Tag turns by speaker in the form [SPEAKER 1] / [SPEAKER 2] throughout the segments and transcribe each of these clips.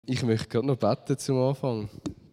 [SPEAKER 1] Ich möchte gerade noch beten zum Anfang.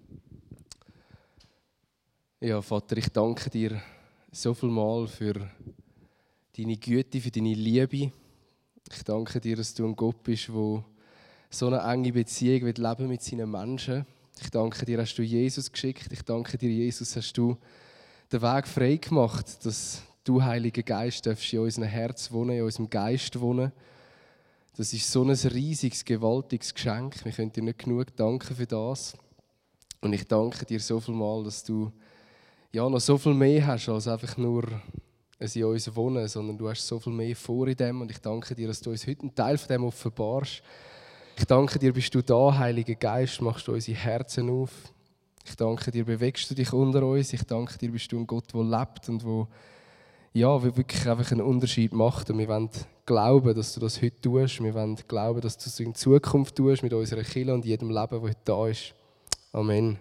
[SPEAKER 1] Ja, Vater, ich danke dir so viel Mal für deine Güte, für deine Liebe. Ich danke dir, dass du ein Gott bist, der so eine enge Beziehung leben mit seinen Menschen. Ich danke dir, hast du Jesus geschickt. Ich danke dir, Jesus, hast du den Weg frei gemacht, dass du, Heiliger Geist, darfst in unserem Herz wohnen, in unserem Geist wohnen. Das ist so ein riesiges, gewaltiges Geschenk. Wir können dir nicht genug danken für das. Und ich danke dir so viel Mal, dass du noch so viel mehr hast, als einfach nur ein in uns wohnen, sondern du hast so viel mehr vor in dem. Und ich danke dir, dass du uns heute einen Teil von dem offenbarst. Ich danke dir, bist du da, Heiliger Geist, machst du unsere Herzen auf. Ich danke dir, bewegst du dich unter uns. Ich danke dir, bist du ein Gott, der lebt und wo wirklich einfach einen Unterschied macht. Und wir wollen glauben, dass du das heute tust. Wir wollen glauben, dass du es in Zukunft tust mit unserer Kirche und jedem Leben, das heute da ist. Amen.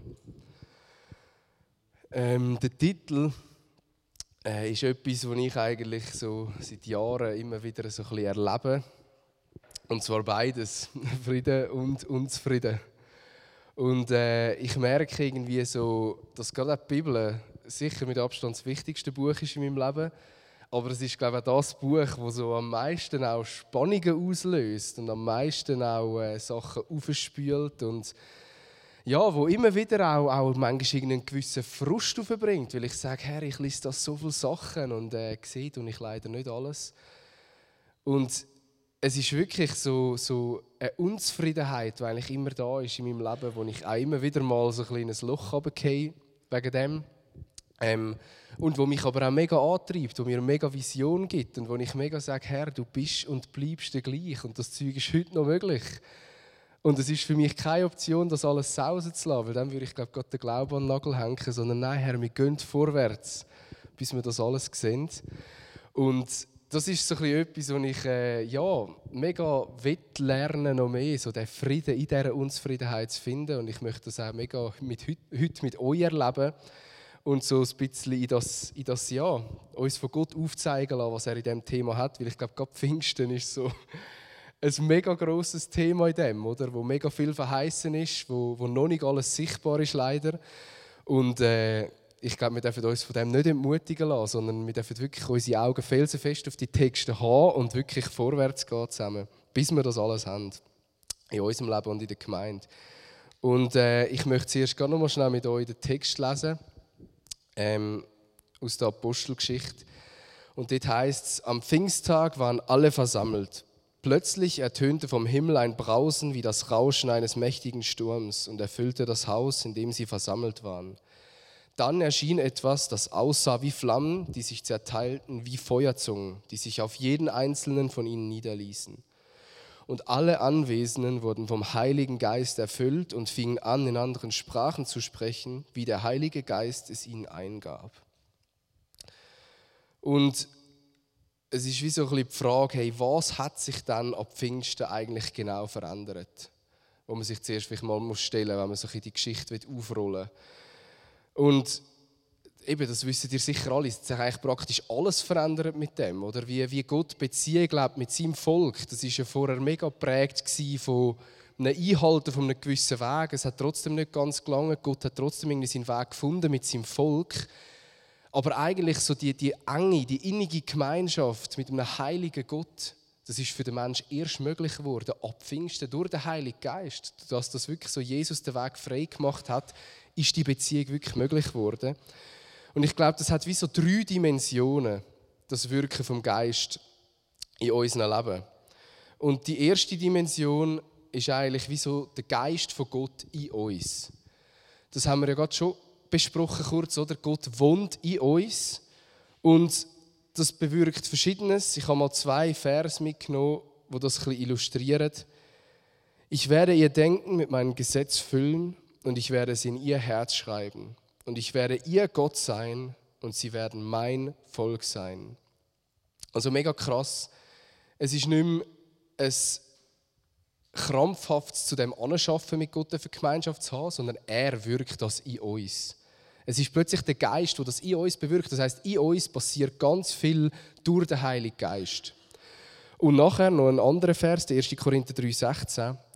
[SPEAKER 1] Der Titel ist etwas, was ich eigentlich so seit Jahren immer wieder so ein bisschen erlebe. Und zwar beides, Frieden und Unzufrieden. Und ich merke irgendwie so, dass gerade die Bibel sicher mit Abstand das wichtigste Buch ist in meinem Leben. Aber es ist, glaube ich, auch das Buch, das so am meisten auch Spannungen auslöst und am meisten auch Sachen aufspült und ja, wo immer wieder auch manchmal einen gewissen Frust aufbringt, weil ich sage, Herr, ich lese da so viele Sachen und sehe und ich leider nicht alles. Und es ist wirklich so eine Unzufriedenheit, die eigentlich immer da ist in meinem Leben, wo ich auch immer wieder mal so ein kleines Loch runtergehe wegen dem. Und wo mich aber auch mega antreibt, wo mir eine mega Vision gibt und wo ich mega sage, Herr, du bist und bleibst der gleich und das Zeug ist heute noch möglich. Und es ist für mich keine Option, das alles sausen zu lassen, weil dann würde ich glaube Gott den Glauben an den Nagel hängen, sondern nein, Herr, wir gehen vorwärts, bis wir das alles sehen. Und das ist so ein bisschen etwas, was ich mega lernen noch mehr, so den Frieden in dieser Unzufriedenheit zu finden. Und ich möchte das auch mega heute mit euch erleben. Und so ein bisschen in das Jahr uns von Gott aufzeigen lassen, was er in diesem Thema hat. Weil ich glaube, gerade Pfingsten ist so ein mega grosses Thema in dem, oder? Wo mega viel verheißen ist, wo noch nicht alles sichtbar ist, leider. Und ich glaube, wir dürfen uns von dem nicht entmutigen lassen, sondern wir dürfen wirklich unsere Augen felsenfest auf die Texte haben und wirklich vorwärts gehen zusammen, bis wir das alles haben. In unserem Leben und in der Gemeinde. Und ich möchte zuerst noch mal schnell mit euch den Text lesen. Aus der Apostelgeschichte. Und dort heißt es, am Pfingsttag waren alle versammelt. Plötzlich ertönte vom Himmel ein Brausen wie das Rauschen eines mächtigen Sturms und erfüllte das Haus, in dem sie versammelt waren. Dann erschien etwas, das aussah wie Flammen, die sich zerteilten wie Feuerzungen, die sich auf jeden einzelnen von ihnen niederließen. Und alle Anwesenden wurden vom Heiligen Geist erfüllt und fingen an, in anderen Sprachen zu sprechen, wie der Heilige Geist es ihnen eingab. Und es ist wie so ein bisschen die Frage, hey, was hat sich dann ab Pfingsten eigentlich genau verändert? Wo man sich zuerst vielleicht mal stellen muss, wenn man so die Geschichte aufrollen will. Und eben, das wisst ihr sicher alle, es hat sich eigentlich praktisch alles verändert mit dem, oder? Wie Gott Beziehung lebt mit seinem Volk. Das war ja vorher mega geprägt von einem Einhalten von einem gewissen Weg. Es hat trotzdem nicht ganz gelangt. Gott hat trotzdem irgendwie seinen Weg gefunden mit seinem Volk. Aber eigentlich so die enge, die innige Gemeinschaft mit einem heiligen Gott, das ist für den Menschen erst möglich geworden, ab Pfingsten, durch den Heiligen Geist. Dass das wirklich so Jesus den Weg frei gemacht hat, ist die Beziehung wirklich möglich geworden. Und ich glaube, das hat wie so 3 Dimensionen, das Wirken vom Geist in unserem Leben. Und die erste Dimension ist eigentlich wie so der Geist von Gott in uns. Das haben wir ja gerade schon besprochen kurz, oder? Gott wohnt in uns und das bewirkt Verschiedenes. Ich habe mal 2 Vers mitgenommen, die das ein bisschen illustrieren. Ich werde ihr Denken mit meinem Gesetz füllen und ich werde es in ihr Herz schreiben. Und ich werde ihr Gott sein und sie werden mein Volk sein. Also mega krass. Es ist nicht mehr ein krampfhaftes zu dem Anschaffen mit Gott für Gemeinschaft zu haben, sondern er wirkt das in uns. Es ist plötzlich der Geist, der das in uns bewirkt. Das heisst, in uns passiert ganz viel durch den Heiligen Geist. Und nachher noch ein anderer Vers, der 1. Korinther 3,16.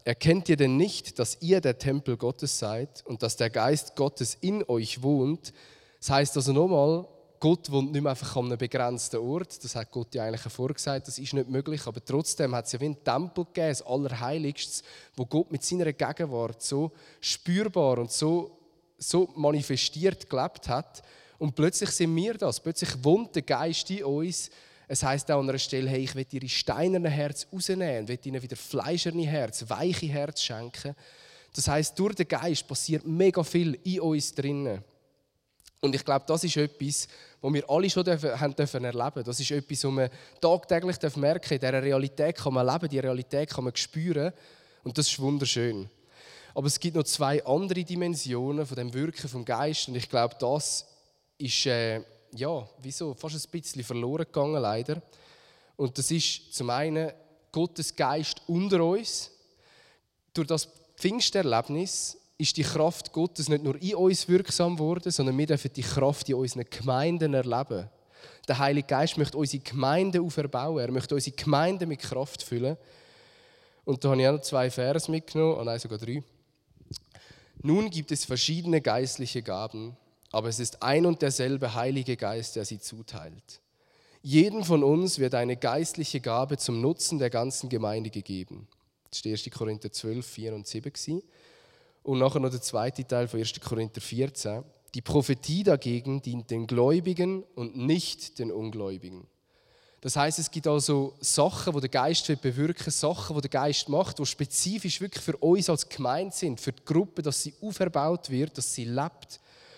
[SPEAKER 1] erkennt ihr denn nicht, dass ihr der Tempel Gottes seid und dass der Geist Gottes in euch wohnt? Das heisst also nochmal, Gott wohnt nicht mehr einfach an einem begrenzten Ort. Das hat Gott ja eigentlich vorgesagt, das ist nicht möglich. Aber trotzdem hat es ja wie einen Tempel gegeben, das Allerheiligstes, wo Gott mit seiner Gegenwart so spürbar und so manifestiert gelebt hat. Und plötzlich sind wir das. Plötzlich wohnt der Geist in uns. Es heisst auch an einer Stelle, hey, ich will ihre steinernen Herz rausnehmen und will ihnen wieder fleischerne Herz, weiche Herz schenken. Das heisst, durch den Geist passiert mega viel in uns drinnen. Und ich glaube, das ist etwas, was wir alle schon erleben dürfen. Das ist etwas, was man tagtäglich merken darf. In dieser Realität kann man leben, diese Realität kann man spüren. Und das ist wunderschön. Aber es gibt noch 2 andere Dimensionen von dem Wirken vom Geist. Und ich glaube, das ist fast ein bisschen verloren gegangen, leider. Und das ist zum einen Gottes Geist unter uns. Durch das Pfingsterlebnis ist die Kraft Gottes nicht nur in uns wirksam geworden, sondern wir dürfen die Kraft in unseren Gemeinden erleben. Der Heilige Geist möchte unsere Gemeinden auferbauen. Er möchte unsere Gemeinden mit Kraft füllen. Und da habe ich auch noch 2 Verse mitgenommen, nein, sogar 3. Nun gibt es verschiedene geistliche Gaben, aber es ist ein und derselbe Heilige Geist, der sie zuteilt. Jedem von uns wird eine geistliche Gabe zum Nutzen der ganzen Gemeinde gegeben. Das war 1. Korinther 12, 4 und 7. Und nachher noch der zweite Teil von 1. Korinther 14. Die Prophetie dagegen dient den Gläubigen und nicht den Ungläubigen. Das heisst, es gibt also Sachen, die der Geist bewirken will, Sachen, die der Geist macht, die spezifisch wirklich für uns als Gemeinde sind, für die Gruppe, dass sie auferbaut wird, dass sie lebt.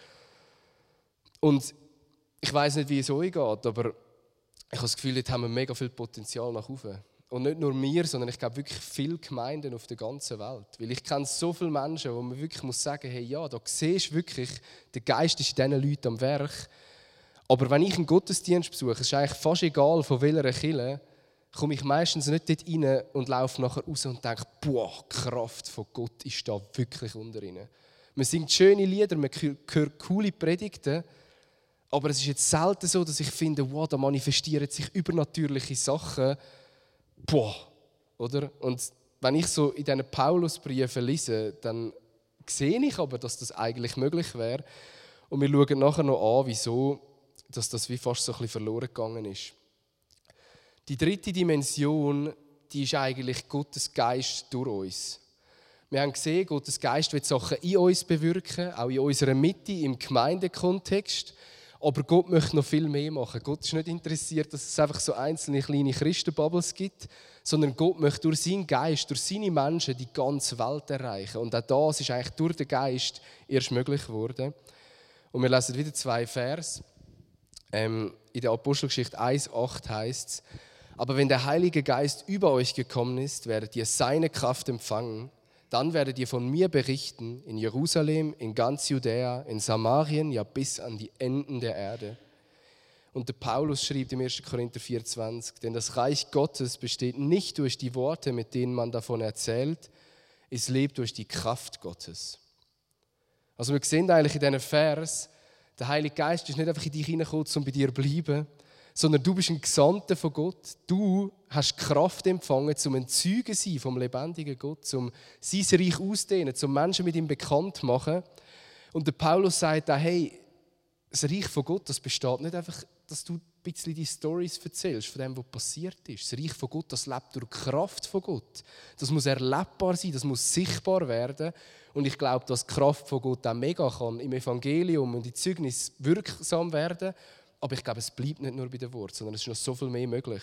[SPEAKER 1] Und ich weiss nicht, wie es euch geht, aber ich habe das Gefühl, dort haben wir mega viel Potenzial nach oben. Und nicht nur wir, sondern ich glaube wirklich viele Gemeinden auf der ganzen Welt. Weil ich kenne so viele Menschen, wo man wirklich sagen muss, hey, ja, da siehst du wirklich, der Geist ist in diesen Leuten am Werk. Aber wenn ich einen Gottesdienst besuche, es ist eigentlich fast egal, von welcher Kirche, komme ich meistens nicht dort rein und laufe nachher raus und denke, boah, die Kraft von Gott ist da wirklich unter ihnen. Man singt schöne Lieder, man hört coole Predigten, aber es ist jetzt selten so, dass ich finde, wow, da manifestieren sich übernatürliche Sachen. Boah, oder? Und wenn ich so in diesen Paulusbriefen lese, dann sehe ich aber, dass das eigentlich möglich wäre. Und wir schauen nachher noch an, wieso dass das wie fast so ein bisschen verloren gegangen ist. Die dritte Dimension, die ist eigentlich Gottes Geist durch uns. Wir haben gesehen, Gottes Geist will Sachen in uns bewirken, auch in unserer Mitte, im Gemeindekontext. Aber Gott möchte noch viel mehr machen. Gott ist nicht interessiert, dass es einfach so einzelne kleine Christenbubbles gibt, sondern Gott möchte durch seinen Geist, durch seine Menschen die ganze Welt erreichen. Und auch das ist eigentlich durch den Geist erst möglich geworden. Und wir lesen wieder 2 Verse. In der Apostelgeschichte 1,8 heißt es: Aber wenn der Heilige Geist über euch gekommen ist, werdet ihr seine Kraft empfangen. Dann werdet ihr von mir berichten in Jerusalem, in ganz Judäa, in Samarien, ja bis an die Enden der Erde. Und der Paulus schrieb im 1. Korinther 4,20: Denn das Reich Gottes besteht nicht durch die Worte, mit denen man davon erzählt, es lebt durch die Kraft Gottes. Also wir sehen eigentlich in diesem Vers, der Heilige Geist ist nicht einfach in dich hineingekommen, um bei dir zu bleiben, sondern du bist ein Gesandter von Gott. Du hast Kraft empfangen, um ein Zeuge zu sein vom lebendigen Gott, um sein Reich auszudehnen, um Menschen mit ihm bekannt zu machen. Und der Paulus sagt auch, hey, das Reich von Gott, das besteht nicht einfach, dass du ein bisschen die Storys erzählst von dem, was passiert ist. Das Reich von Gott, das lebt durch die Kraft von Gott. Das muss erlebbar sein, das muss sichtbar werden. Und ich glaube, dass die Kraft von Gott auch mega kann im Evangelium und im Zeugnis wirksam werden. Aber ich glaube, es bleibt nicht nur bei den Worten, sondern es ist noch so viel mehr möglich.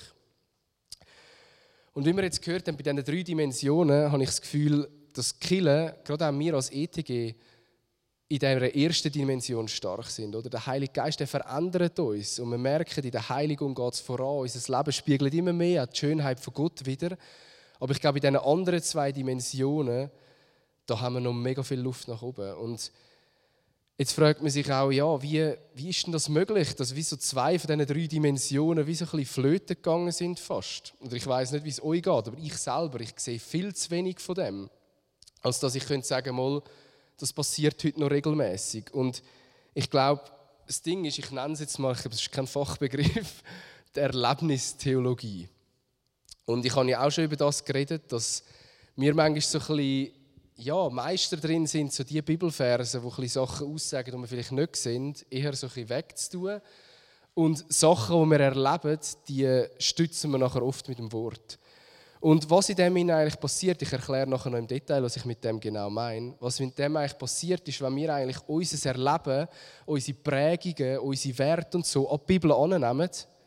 [SPEAKER 1] Und wie wir jetzt gehört haben, bei diesen 3 Dimensionen, habe ich das Gefühl, dass die Kirche, gerade auch wir als ETG, in dieser ersten Dimension stark sind. Oder? Der Heilige Geist, der verändert uns. Und wir merken, in der Heiligung geht es voran. Unser Leben spiegelt immer mehr die Schönheit von Gott wieder. Aber ich glaube, in diesen anderen 2 Dimensionen, da haben wir noch mega viel Luft nach oben. Und jetzt fragt man sich auch, ja, wie ist denn das möglich, dass wie so 2 von diesen 3 Dimensionen wie so ein bisschen flöten gegangen sind fast. Oder ich weiss nicht, wie es euch geht, aber ich selber, ich sehe viel zu wenig von dem, als dass ich könnte sagen, mal, das passiert heute noch regelmäßig. Und ich glaube, das Ding ist, ich nenne es jetzt mal, das ist kein Fachbegriff, die Erlebnistheologie. Und ich habe ja auch schon über das geredet, dass wir manchmal so ein bisschen, Meister drin sind, so die Bibelverse, die ein bisschen Sachen aussagen, die wir vielleicht nicht sehen, eher so ein bisschen wegzutun. Und Sachen, die wir erleben, die stützen wir nachher oft mit dem Wort. Und was in dem eigentlich passiert, ich erkläre nachher noch im Detail, was ich mit dem genau meine. Was mit dem eigentlich passiert, ist, wenn wir eigentlich unser Erleben, unsere Prägungen, unsere Werte und so an die Bibel annehmen,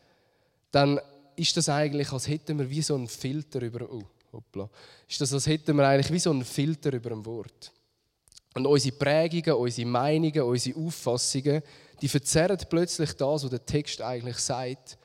[SPEAKER 1] dann ist das eigentlich, als hätten wir wie so einen Filter über... Ist das, als hätten wir eigentlich wie so einen Filter über dem Wort. Und unsere Prägungen, unsere Meinungen, unsere Auffassungen, die verzerren plötzlich das, was der Text eigentlich sagt.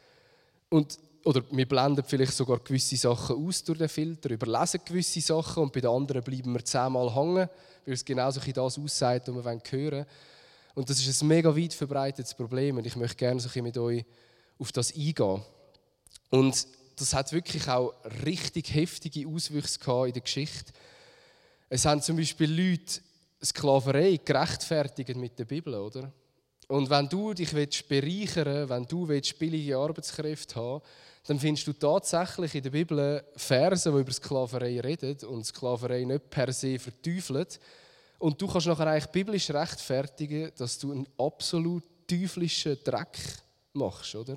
[SPEAKER 1] Oder wir blenden vielleicht sogar gewisse Sachen aus durch den Filter, überlesen gewisse Sachen und bei den anderen bleiben wir 10-mal hängen, weil es genauso das aussagt, was wir hören wollen. Und das ist ein mega weit verbreitetes Problem und ich möchte gerne so ein bisschen mit euch auf das eingehen. Und das hat wirklich auch richtig heftige Auswüchse gehabt in der Geschichte. Es haben zum Beispiel Leute Sklaverei gerechtfertigt mit der Bibel, oder? Und wenn du dich bereichern willst, wenn du billige Arbeitskräfte haben willst, dann findest du tatsächlich in der Bibel Verse, die über Sklaverei reden und Sklaverei nicht per se verteufeln. Und du kannst nachher eigentlich biblisch rechtfertigen, dass du einen absolut teuflischen Dreck machst, oder?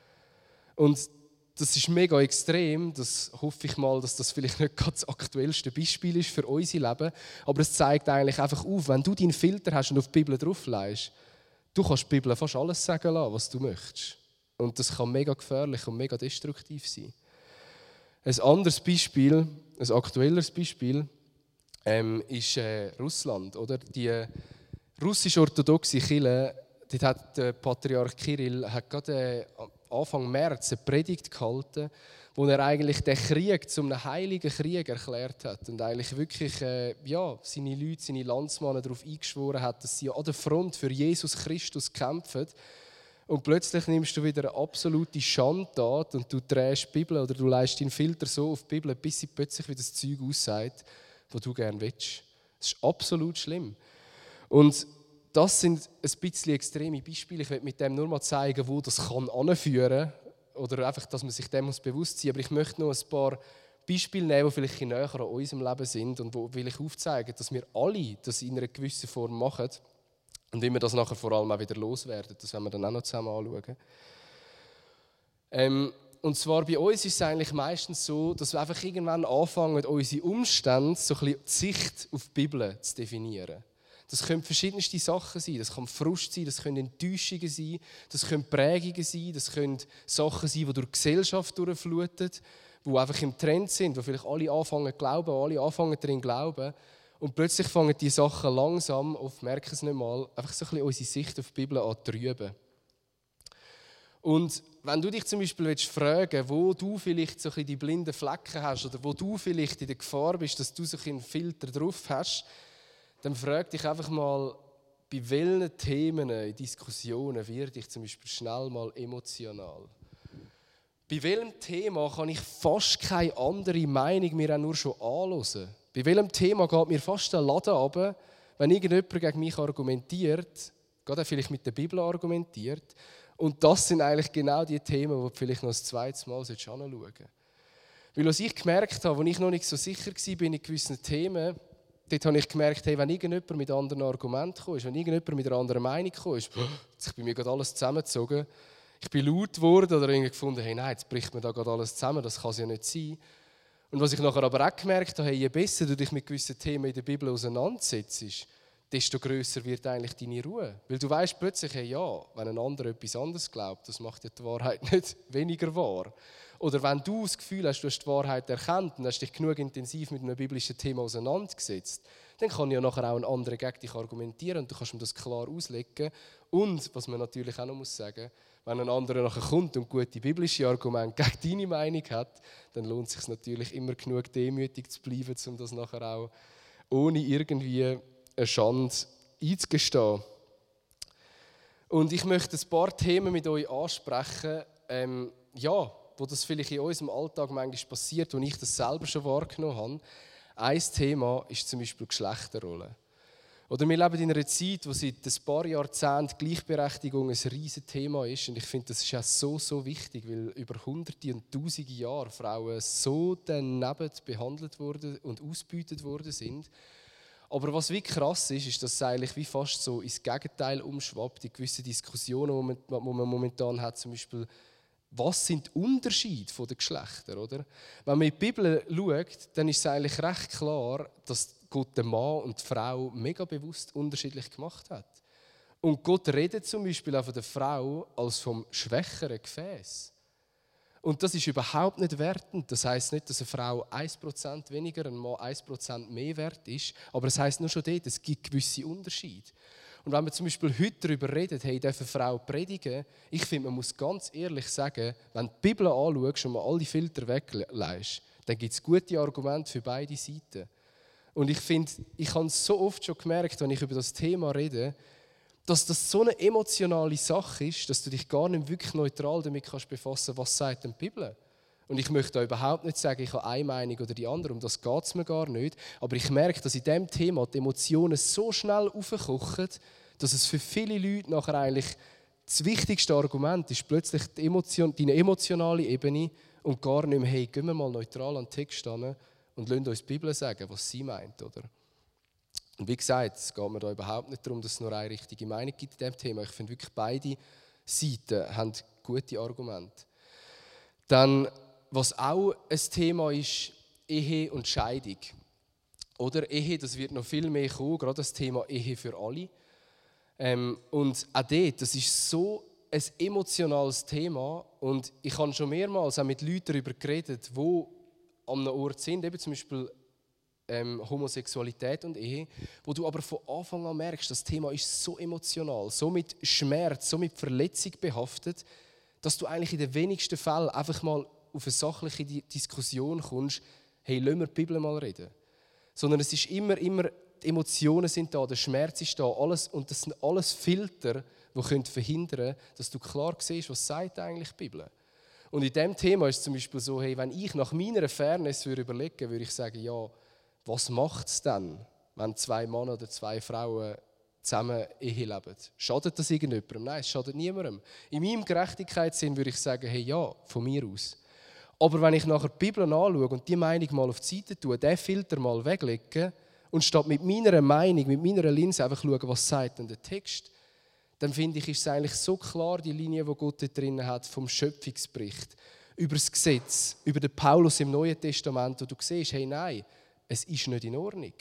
[SPEAKER 1] Und das ist mega extrem, das hoffe ich mal, dass das vielleicht nicht gerade das aktuellste Beispiel ist für unser Leben, aber es zeigt eigentlich einfach auf, wenn du deinen Filter hast und auf die Bibel drauflegst, du kannst die Bibel fast alles sagen lassen, was du möchtest. Und das kann mega gefährlich und mega destruktiv sein. Ein anderes Beispiel, ein aktuelleres Beispiel, ist Russland. Oder? Die russisch-orthodoxe Kirche, dort hat der Patriarch Kirill gerade Anfang März eine Predigt gehalten, wo er eigentlich den Krieg zum einem heiligen Krieg erklärt hat und eigentlich wirklich seine Leute, seine Landsmänner darauf eingeschworen hat, dass sie an der Front für Jesus Christus kämpfen. Und plötzlich nimmst du wieder eine absolute Schandtat und du drehst die Bibel oder du leist deinen Filter so auf die Bibel, bis sie plötzlich wieder das Zeug aussagt, das du gerne willst. Das ist absolut schlimm. Und das sind ein bisschen extreme Beispiele. Ich will mit dem nur mal zeigen, wo das anführen kann. Oder einfach, dass man sich dem bewusst sein muss. Aber ich möchte noch ein paar Beispiele nehmen, die vielleicht näher an unserem Leben sind und wo will ich aufzeigen, dass wir alle das in einer gewissen Form machen und wie wir das nachher vor allem auch wieder loswerden. Das werden wir dann auch noch zusammen anschauen. Und zwar bei uns ist es eigentlich meistens so, dass wir einfach irgendwann anfangen, unsere Umstände, so ein bisschen die Sicht auf die Bibel zu definieren. Das können verschiedenste Sachen sein. Das kann Frust sein, das können Enttäuschungen sein, das können Prägungen sein, das können Sachen sein, die durch die Gesellschaft durchfluten, die einfach im Trend sind, wo vielleicht alle anfangen zu glauben, alle anfangen darin zu glauben. Und plötzlich fangen die Sachen langsam, oft merken es nicht mal, einfach so ein bisschen unsere Sicht auf die Bibel an zu trüben. Und wenn du dich zum Beispiel fragen willst, wo du vielleicht so ein bisschen die blinden Flecken hast oder wo du vielleicht in der Gefahr bist, dass du so einen Filter drauf hast, dann frag dich einfach mal, bei welchen Themen in Diskussionen werde ich zum Beispiel schnell mal emotional. Bei welchem Thema kann ich fast keine andere Meinung mir auch nur schon anhören? Bei welchem Thema geht mir fast der Laden runter, wenn irgendjemand gegen mich argumentiert, gerade vielleicht mit der Bibel argumentiert. Und das sind eigentlich genau die Themen, die du vielleicht noch das zweite Mal anschauen solltest. Weil was ich gemerkt habe, als ich noch nicht so sicher war in gewissen Themen, dort habe ich gemerkt, hey, wenn irgendjemand mit anderen Argumenten kommt, wenn irgendjemand mit einer anderen Meinung kommt, hat sich bei mir gerade alles zusammengezogen. Ich bin laut geworden oder irgendwie gefunden, hey, nein, jetzt bricht mir da gerade alles zusammen, das kann es ja nicht sein. Und was ich nachher aber auch gemerkt habe, hey, je besser du dich mit gewissen Themen in der Bibel auseinandersetzt, desto grösser wird eigentlich deine Ruhe. Weil du weißt plötzlich, hey, ja, wenn ein anderer etwas anderes glaubt, das macht ja die Wahrheit nicht weniger wahr. Oder wenn du das Gefühl hast, du hast die Wahrheit erkannt und hast dich genug intensiv mit einem biblischen Thema auseinandergesetzt, dann kann ja nachher auch ein anderer gegen dich argumentieren und du kannst ihm das klar auslegen. Und, was man natürlich auch noch sagen muss, wenn ein anderer nachher kommt und gute biblische Argumente gegen deine Meinung hat, dann lohnt es sich natürlich immer genug demütig zu bleiben, um das nachher auch ohne irgendwie eine Schande einzugestehen. Und ich möchte ein paar Themen mit euch ansprechen, wo das vielleicht in unserem Alltag manchmal passiert, wo ich das selber schon wahrgenommen habe. Ein Thema ist zum Beispiel Geschlechterrolle. Oder wir leben in einer Zeit, wo seit ein paar Jahrzehnten Gleichberechtigung ein riesiges Thema ist. Und ich finde, das ist auch so wichtig, weil über Hunderte und Tausende Jahre Frauen so daneben behandelt wurden und ausgebeutet worden sind. Aber was wie krass ist, ist, dass es eigentlich wie fast so ins Gegenteil umschwappt in gewissen Diskussionen, die man momentan hat, zum Beispiel, was sind die Unterschiede der Geschlechter, oder? Wenn man in die Bibel schaut, dann ist es eigentlich recht klar, dass Gott den Mann und die Frau mega bewusst unterschiedlich gemacht hat. Und Gott redet zum Beispiel auch von der Frau als vom schwächeren Gefäß. Und das ist überhaupt nicht wertend. Das heisst nicht, dass eine Frau 1% weniger, ein Mann 1% mehr wert ist. Aber es heisst nur schon dort, es gibt gewisse Unterschiede. Und wenn wir zum Beispiel heute darüber reden, hey, darf eine Frau predigen, ich finde, man muss ganz ehrlich sagen, wenn du die Bibel anschaust und mal alle Filter weglässt, dann gibt es gute Argumente für beide Seiten. Und ich finde, ich habe es so oft schon gemerkt, wenn ich über das Thema rede, dass das so eine emotionale Sache ist, dass du dich gar nicht wirklich neutral damit kannst befassen, was sagt denn die Bibel. Und ich möchte da überhaupt nicht sagen, ich habe eine Meinung oder die andere, um das geht es mir gar nicht. Aber ich merke, dass in diesem Thema die Emotionen so schnell aufkochen, dass es für viele Leute nachher eigentlich das wichtigste Argument ist, plötzlich deine emotionale Ebene und gar nicht mehr, hey, gehen wir mal neutral an den Text hin und lassen uns die Bibel sagen, was sie meint, oder? Und wie gesagt, es geht mir da überhaupt nicht darum, dass es nur eine richtige Meinung gibt in diesem Thema. Ich finde wirklich, beide Seiten haben gute Argumente. Dann, was auch ein Thema ist, Ehe und Scheidung. Oder Ehe, das wird noch viel mehr kommen, gerade das Thema Ehe für alle. Und auch dort, das ist so ein emotionales Thema. Und ich habe schon mehrmals auch mit Leuten darüber geredet, die an einem Ort sind, eben zum Beispiel Homosexualität und Ehe, wo du aber von Anfang an merkst, das Thema ist so emotional, so mit Schmerz, so mit Verletzung behaftet, dass du eigentlich in den wenigsten Fällen einfach mal auf eine sachliche Diskussion kommst, hey, lass wir die Bibel mal reden. Sondern es ist immer, die Emotionen sind da, der Schmerz ist da, alles, und das sind alles Filter, die verhindern können, dass du klar siehst, was sagt eigentlich die Bibel. Und in diesem Thema ist es zum Beispiel so, hey, wenn ich nach meiner Fairness überlegen würde, würde ich sagen, ja, was macht es denn, wenn 2 Männer oder 2 Frauen zusammen Ehe leben? Schadet das irgendjemandem? Nein, es schadet niemandem. In meinem Gerechtigkeitssinn würde ich sagen, hey, ja, von mir aus. Aber wenn ich nachher die Bibel anschaue und die Meinung mal auf die Seite tue, diesen Filter mal weglege und statt mit meiner Meinung, mit meiner Linse einfach schauen, was sagt denn der Text, dann finde ich, ist es eigentlich so klar, die Linie, die Gott da drin hat, vom Schöpfungsbericht, über das Gesetz, über den Paulus im Neuen Testament, wo du siehst, hey, nein, es ist nicht in Ordnung.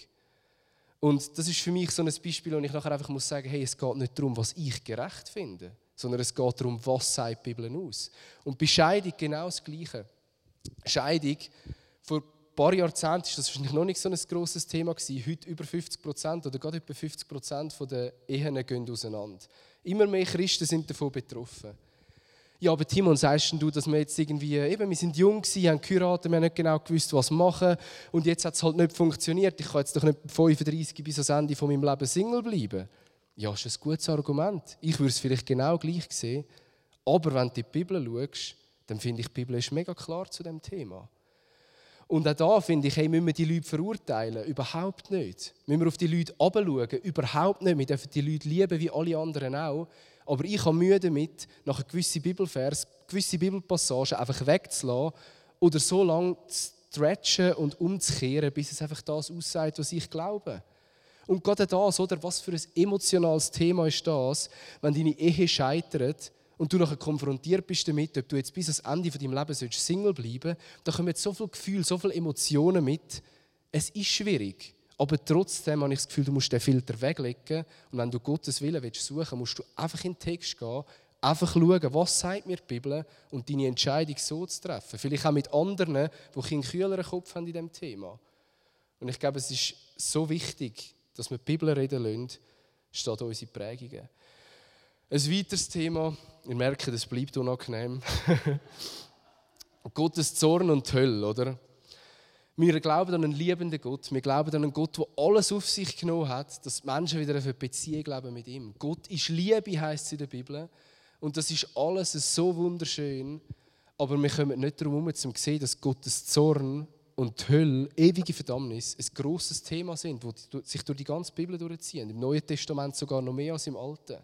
[SPEAKER 1] Und das ist für mich so ein Beispiel, wo ich nachher einfach muss sagen, hey, es geht nicht darum, was ich gerecht finde, sondern es geht darum, was sagt die Bibel aus. Und bei Scheidung genau das Gleiche. Scheidung, vor ein paar Jahrzehnten war das wahrscheinlich noch nicht so ein grosses Thema gewesen. Heute über 50% oder gerade etwa 50% der Ehen gehen auseinander. Immer mehr Christen sind davon betroffen. Ja, aber Timon, sagst du, dass wir jetzt irgendwie, eben, wir sind jung gewesen, haben geheiratet, wir haben nicht genau gewusst, was machen und jetzt hat es halt nicht funktioniert. Ich kann jetzt doch nicht 35 bis ans Ende von meinem Leben Single bleiben. Ja, das ist ein gutes Argument. Ich würde es vielleicht genau gleich sehen. Aber wenn du in die Bibel schaust, dann finde ich, die Bibel ist mega klar zu diesem Thema. Und auch da finde ich, hey, müssen wir die Leute verurteilen? Überhaupt nicht. Müssen wir auf die Leute herabschauen? Überhaupt nicht. Wir dürfen die Leute lieben, wie alle anderen auch. Aber ich habe Mühe damit, nach einem gewissen Bibelvers, gewisse Bibelpassagen einfach wegzulassen oder so lange zu stretchen und umzukehren, bis es einfach das aussagt, was ich glaube. Und gerade das, oder, was für ein emotionales Thema ist das, wenn deine Ehe scheitert und du nachher konfrontiert bist damit, ob du jetzt bis ans Ende von deinem Leben Single bleiben sollst, da kommen jetzt so viele Gefühle, so viele Emotionen mit. Es ist schwierig. Aber trotzdem habe ich das Gefühl, du musst den Filter weglegen. Und wenn du Gottes Willen suchen willst, musst du einfach in den Text gehen, einfach schauen, was sagt mir die Bibel und deine Entscheidung so zu treffen. Vielleicht auch mit anderen, die einen kühleren Kopf haben in diesem Thema. Und ich glaube, es ist so wichtig, dass wir die Bibel reden lassen, statt unsere Prägungen. Ein weiteres Thema, ihr merkt, es bleibt unangenehm. Gottes Zorn und die Hölle, oder? Wir glauben an einen liebenden Gott. Wir glauben an einen Gott, der alles auf sich genommen hat, dass die Menschen wieder eine Beziehung leben mit ihm. Gott ist Liebe, heisst es in der Bibel. Und das ist alles so wunderschön. Aber wir kommen nicht darum herum, um zu sehen, dass Gottes Zorn und die Hölle, ewige Verdammnis, ein grosses Thema sind, das sich durch die ganze Bibel durchziehen. Im Neuen Testament sogar noch mehr als im Alten.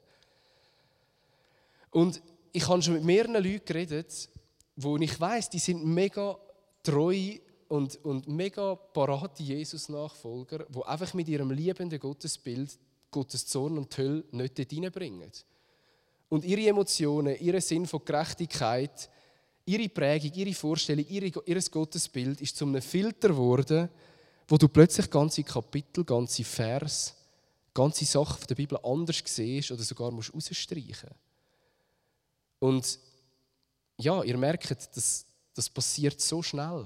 [SPEAKER 1] Und ich habe schon mit mehreren Leuten geredet, wo ich weiss, die sind mega treu und mega parate Jesus-Nachfolger, die einfach mit ihrem liebenden Gottesbild Gottes Zorn und die Hölle nicht dort hineinbringen. Und ihre Emotionen, ihr Sinn von Gerechtigkeit, ihre Prägung, ihre Vorstellung, ihr Gottesbild ist zu einem Filter geworden, wo du plötzlich ganze Kapitel, ganze Vers, ganze Sachen der Bibel anders siehst oder sogar musst rausstreichen. Und ja, ihr merkt, das passiert so schnell.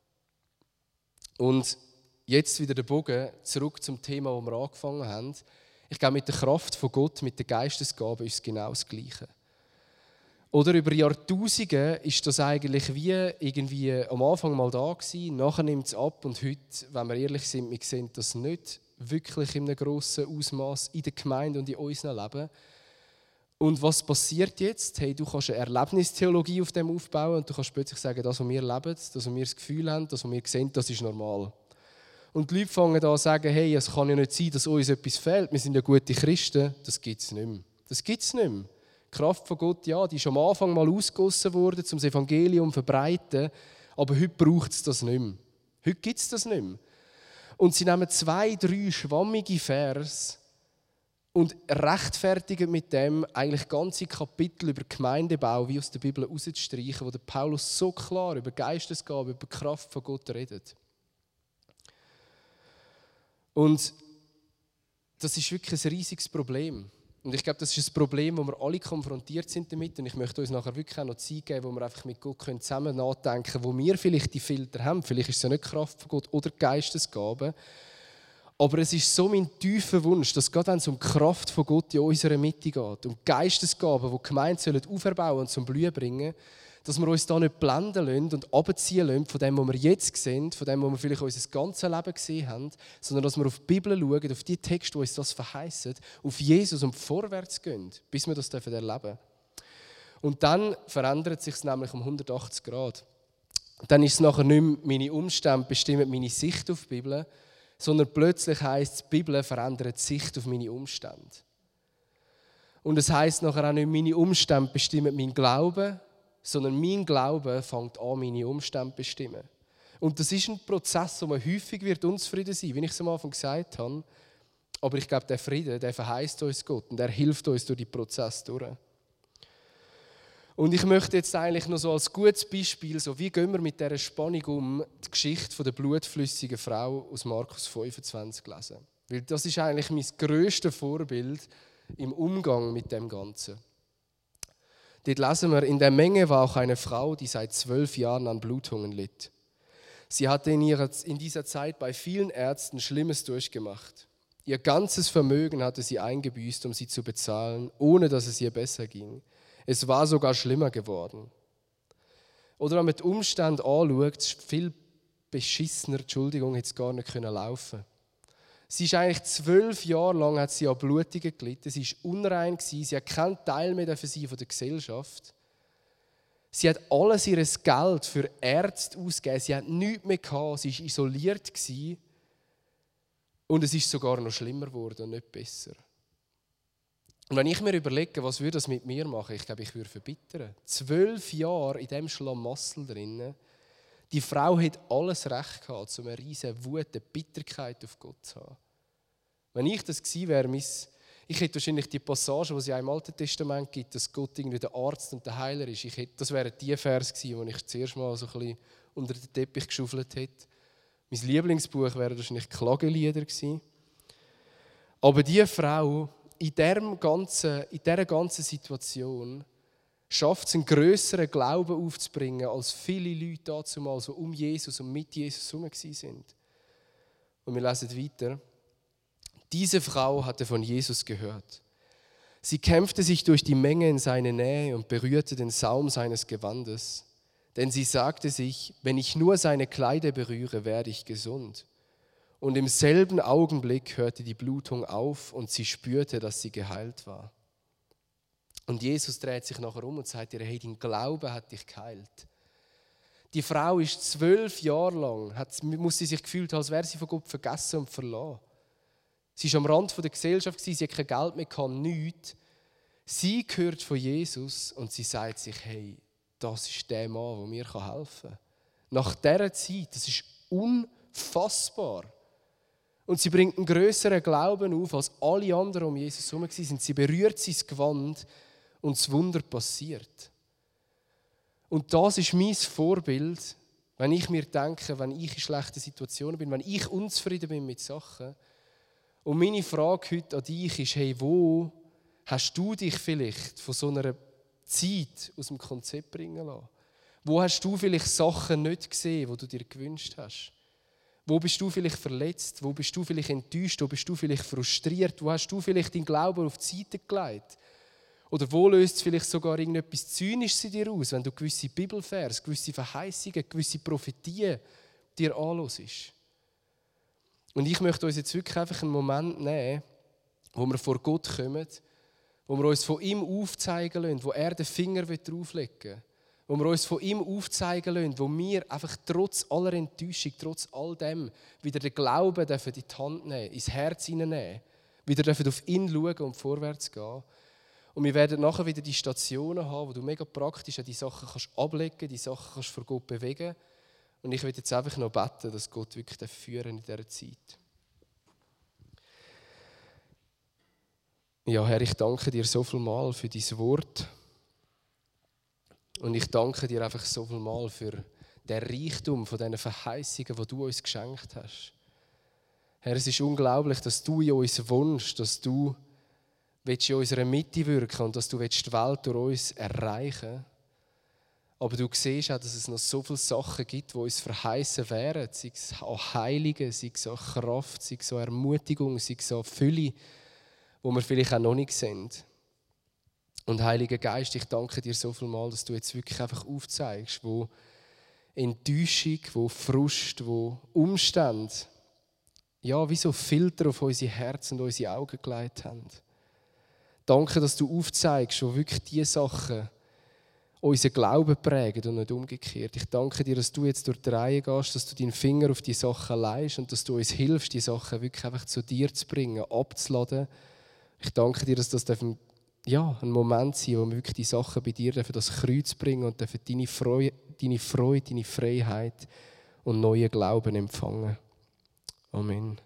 [SPEAKER 1] Und jetzt wieder der Bogen zurück zum Thema, wo wir angefangen haben. Ich glaube, mit der Kraft von Gott, mit der Geistesgabe ist es genau das Gleiche. Oder über Jahrtausende ist das eigentlich wie irgendwie am Anfang mal da gewesen, nachher nimmt es ab und heute, wenn wir ehrlich sind, wir sehen das nicht wirklich in einem grossen Ausmaß in der Gemeinde und in unserem Leben. Und was passiert jetzt? Hey, du kannst eine Erlebnistheologie auf dem aufbauen und du kannst plötzlich sagen, das, was wir leben, das, was wir das Gefühl haben, das, was wir sehen, das ist normal. Und die Leute fangen an zu sagen, hey, es kann ja nicht sein, dass uns etwas fehlt, wir sind ja gute Christen. Das gibt es nicht mehr. Das gibt es nicht mehr. Die Kraft von Gott, ja, die ist am Anfang mal ausgegossen worden, um das Evangelium zu verbreiten, aber heute braucht es das nicht mehr. Heute gibt es das nicht mehr. Und sie nehmen 2, 3 schwammige Vers und rechtfertigen mit dem eigentlich ganze Kapitel über Gemeindebau wie aus der Bibel rauszustreichen, wo der Paulus so klar über Geistesgabe, über die Kraft von Gott redet. Und das ist wirklich ein riesiges Problem. Und ich glaube, das ist ein Problem, wo wir alle konfrontiert sind damit. Und ich möchte uns nachher wirklich auch noch Zeit geben, wo wir einfach mit Gott zusammen nachdenken können, wo wir vielleicht die Filter haben. Vielleicht ist es ja nicht die Kraft von Gott oder die Geistesgabe. Aber es ist so mein tiefer Wunsch, dass gerade wenn es um die Kraft von Gott in unserer Mitte geht, um Geistesgaben, die die Gemeinde auferbauen und zum Blühen bringen, dass wir uns da nicht blenden lassen und abziehen lassen von dem, was wir jetzt sehen, von dem, was wir vielleicht unser ganzes Leben gesehen haben, sondern dass wir auf die Bibel schauen, auf die Texte, die uns das verheißen, auf Jesus und vorwärts gehen, bis wir das erleben dürfen. Und dann verändert sich es nämlich um 180 Grad. Dann ist es nachher nicht mehr meine Umstände bestimmen meine Sicht auf die Bibel, sondern plötzlich heisst es, die Bibel verändert die Sicht auf meine Umstände. Und es heisst nachher auch nicht, meine Umstände bestimmen meinen Glauben, sondern mein Glaube fängt an, meine Umstände zu bestimmen. Und das ist ein Prozess, wo man häufig wird unzufrieden sein, wie ich es am Anfang gesagt habe. Aber ich glaube, der Frieden, der verheißt uns Gott und er hilft uns durch den Prozess durch. Und ich möchte jetzt eigentlich noch so als gutes Beispiel, so wie gehen wir mit dieser Spannung um, die Geschichte von der blutflüssigen Frau aus Markus 25 lesen. Weil das ist eigentlich mein grösstes Vorbild im Umgang mit dem Ganzen. Dort lesen wir, in der Menge war auch eine Frau, die seit 12 Jahren an Blutungen litt. Sie hatte in dieser Zeit bei vielen Ärzten Schlimmes durchgemacht. Ihr ganzes Vermögen hatte sie eingebüßt, um sie zu bezahlen, ohne dass es ihr besser ging. Es war sogar schlimmer geworden. Oder wenn man die Umstände anschaut, viel beschissener, Entschuldigung, hätte es gar nicht laufen können. Sie ist eigentlich 12 Jahre lang hat sie an Blutungen gelitten. Sie war unrein, sie hat keinen Teil mehr für sie von der Gesellschaft. Sie hat alles ihr Geld für Ärzte ausgegeben. Sie hat nichts mehr gehabt. Sie war isoliert. Und es ist sogar noch schlimmer geworden und nicht besser. Und wenn ich mir überlege, was würde das mit mir machen, ich glaube, ich würde verbittern. 12 Jahre in diesem Schlamassel drinnen. Die Frau hat alles Recht gehabt, um eine riesige Wut, eine Bitterkeit auf Gott zu haben. Wenn ich das gewesen wäre, ich hätte wahrscheinlich die Passage, die es ja im Alten Testament gibt, dass Gott irgendwie der Arzt und der Heiler ist. Das wären die Vers gewesen, die ich zuerst mal so ein bisschen unter den Teppich geschaufelt hätte. Mein Lieblingsbuch wäre wahrscheinlich Klagelieder gewesen. Aber diese Frau, in dieser ganzen Situation, schafft es, einen grösseren Glauben aufzubringen, als viele Leute damals, die um Jesus und mit Jesus herum waren. Und wir lesen weiter. Diese Frau hatte von Jesus gehört. Sie kämpfte sich durch die Menge in seine Nähe und berührte den Saum seines Gewandes. Denn sie sagte sich, wenn ich nur seine Kleider berühre, werde ich gesund. Und im selben Augenblick hörte die Blutung auf und sie spürte, dass sie geheilt war. Und Jesus dreht sich nachher um und sagt ihr, hey, dein Glaube hat dich geheilt. Die Frau ist 12 Jahre lang, muss sie sich gefühlt haben, als wäre sie von Gott vergessen und verlassen. Sie war am Rand der Gesellschaft, sie hat kein Geld mehr, nichts. Sie hört von Jesus und sie sagt sich, hey, das ist der Mann, der mir helfen kann. Nach dieser Zeit, das ist unfassbar. Und sie bringt einen grösseren Glauben auf, als alle anderen um Jesus herum waren. Sie berührt sein Gewand und das Wunder passiert. Und das ist mein Vorbild, wenn ich mir denke, wenn ich in schlechten Situationen bin, wenn ich unzufrieden bin mit Sachen. Und meine Frage heute an dich ist, hey, wo hast du dich vielleicht von so einer Zeit aus dem Konzept bringen lassen? Wo hast du vielleicht Sachen nicht gesehen, die du dir gewünscht hast? Wo bist du vielleicht verletzt? Wo bist du vielleicht enttäuscht? Wo bist du vielleicht frustriert? Wo hast du vielleicht deinen Glauben auf die Seite gelegt? Oder wo löst es vielleicht sogar irgendetwas Zynisches in dir aus, wenn du gewisse Bibelvers, gewisse Verheißungen, gewisse Prophetien dir anhörst? Und ich möchte uns jetzt wirklich einfach einen Moment nehmen, wo wir vor Gott kommen, wo wir uns von ihm aufzeigen lassen, wo er den Finger drauflegen will. Wo wir uns von ihm aufzeigen lassen, wo wir einfach trotz aller Enttäuschung, trotz all dem, wieder den Glauben in die Hand nehmen, ins Herz hineinnehmen, wieder auf ihn schauen und vorwärts gehen. Und wir werden nachher wieder die Stationen haben, wo du mega praktisch die Sachen kannst ablegen, die Sachen kannst vor Gott bewegen. Und ich will jetzt einfach noch beten, dass Gott wirklich führen in dieser Zeit. Ja, Herr, ich danke dir so viel mal für dein Wort. Und ich danke dir einfach so viel mal für den Reichtum von diesen Verheißungen, die du uns geschenkt hast. Herr, es ist unglaublich, dass du in uns wohnst, dass du in unserer Mitte wirken und dass du die Welt durch uns erreichen willst. Aber du siehst auch, dass es noch so viele Sachen gibt, die uns verheißen wären. Sei es an Heiligen, sei es an Kraft, sei es an Ermutigung, sei es an Fülle, wo wir vielleicht auch noch nicht sind. Und Heiliger Geist, ich danke dir so viel mal, dass du jetzt wirklich einfach aufzeigst, wo Enttäuschung, wo Frust, wo Umstände, ja, wie so Filter auf unsere Herzen und unsere Augen gelegt haben. Danke, dass du aufzeigst, wo wirklich diese Sachen unseren Glauben prägen und nicht umgekehrt. Ich danke dir, dass du jetzt durch die Reihe gehst, dass du deinen Finger auf die Sachen legst und dass du uns hilfst, die Sachen wirklich einfach zu dir zu bringen, abzuladen. Ich danke dir, dass das ein Moment sein, wo wir wirklich die Sachen bei dir das Kreuz bringen und deine Freude, deine Freiheit und neuen Glauben empfangen. Amen.